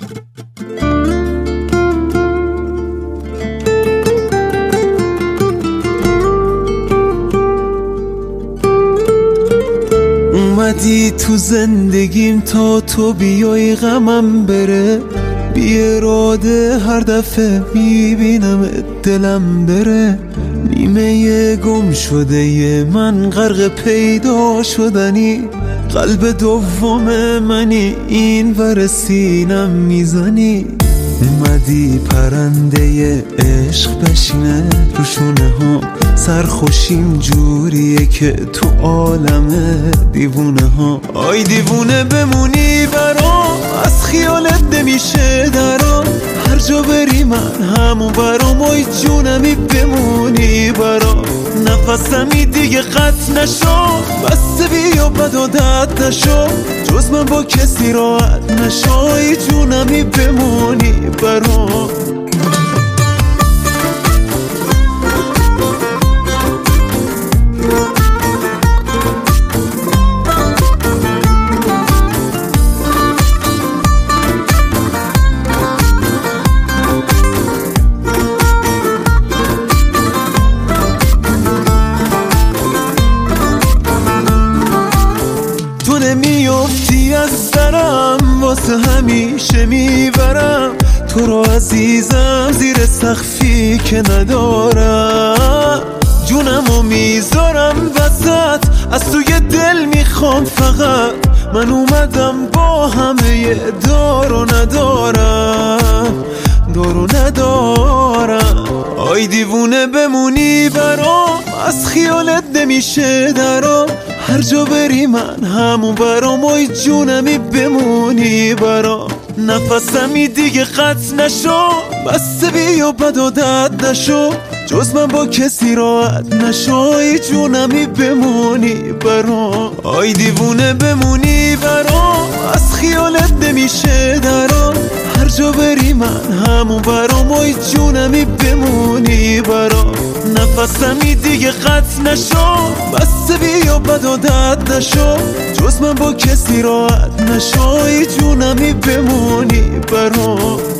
اومدی تو زندگیم تا تو بیای غمم بره، بی اراده هر دفعه میبینم دلم بره. نیمه گم شده ی من غرق پیدا شدنی، قلب دوم منی این ور سینم میزنی. اومدی پرنده عشق بشینه رو شونه ها، سرخوشیم جوریه که تو عالم دیوونه ها. آی دیوونه بمونی برام، از خیالت نمیشه درام، هر جا بری من همون برام. آی جونمی بمونی برام، نفسمی دیگه قطع نشو، بسته بیا بد و دد نشو، جز من با کسی راحت نشو. آی جونمی بمونی برام. نمیافتی از درم، واسه همیشه میبرم تو رو عزیزم، زیر سقفی که ندارم. جونمو میذارم وسط، از توی دل میخوام فقط. من اومدم با همه دار و ندارم، دار و ندارم. آی دیوونه بمونی برام، از خیالت نمیشه درام، هر جا بری من همون برام. آی جونمی بمونی برام، نفسمی دیگه قطع نشو، بسته بیا بد و دد نشو، جز من با کسی راحت نشو. آی جونمی بمونی برام. آی دیوونه بمونی برام، از خیالت نمیشه درام، هر جا بری من همون برام. آی جونمی بمونی برام، نفسمی دیگه قطع نشو، بسته بیا بد و دد نشو، جز من با کسی راحت نشو. آی جونمی بمونی برام.